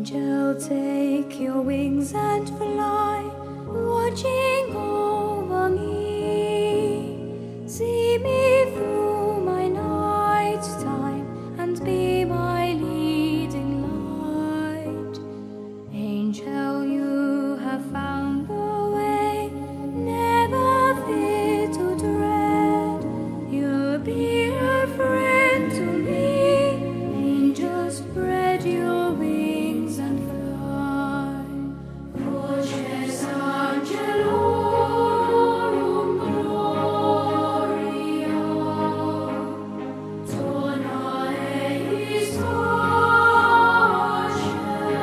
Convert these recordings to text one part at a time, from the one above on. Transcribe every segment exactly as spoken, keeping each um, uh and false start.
Angel, take your wings and fly, watching over me. See me through my night time and be my leading light. Angel, you have found the way, never fear to dread. You'll be a friend to me. Angel, spread your wings and fly. Voces angelorum gloria, dona eis pace.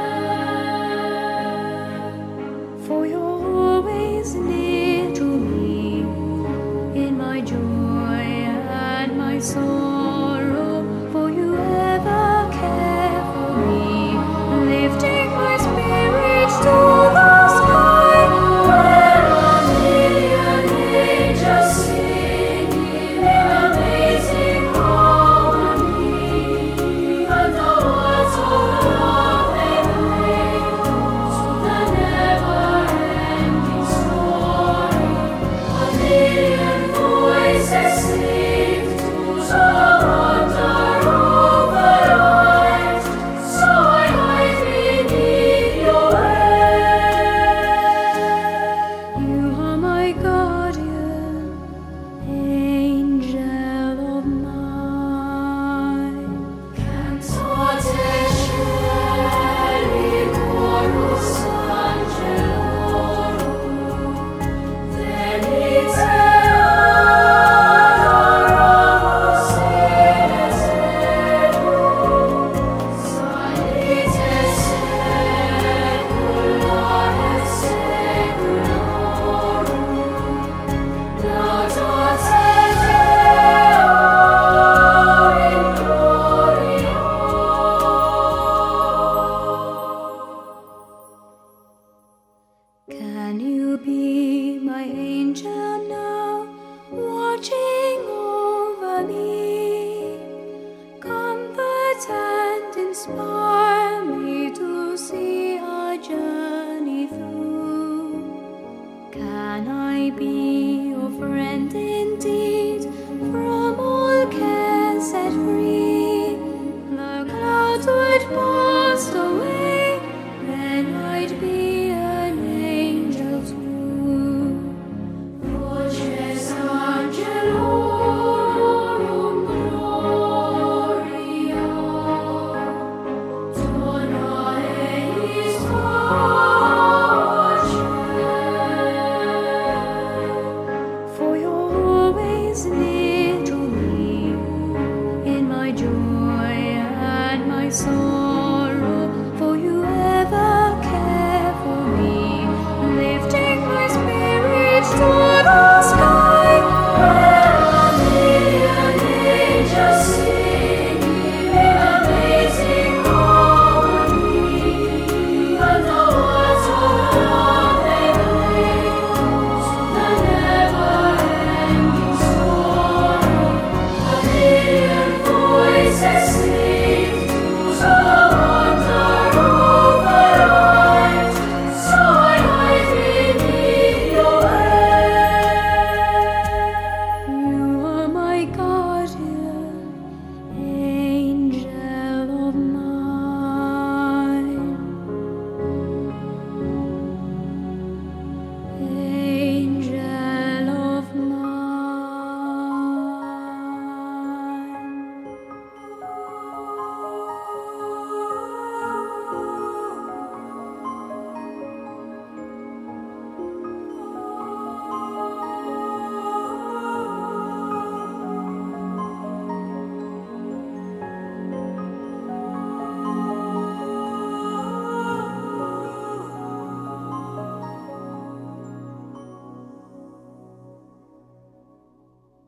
For you're always near to me, in my joy and my sorrow, for you ever care for me, lifting my spirits to the sky, where a million angels singing in amazing harmony, and the words of love they play to the never-ending story. A million voices sing to the wonder of the light, so I hide beneath your veil. You are my guardian, angel of mine. Cantate sceli chorus angelorum, venite adoramus in eterno, salite saecula et saeculorum, laudate Deo in gloria. Can you be my angel now, watching over me? Comfort and inspire.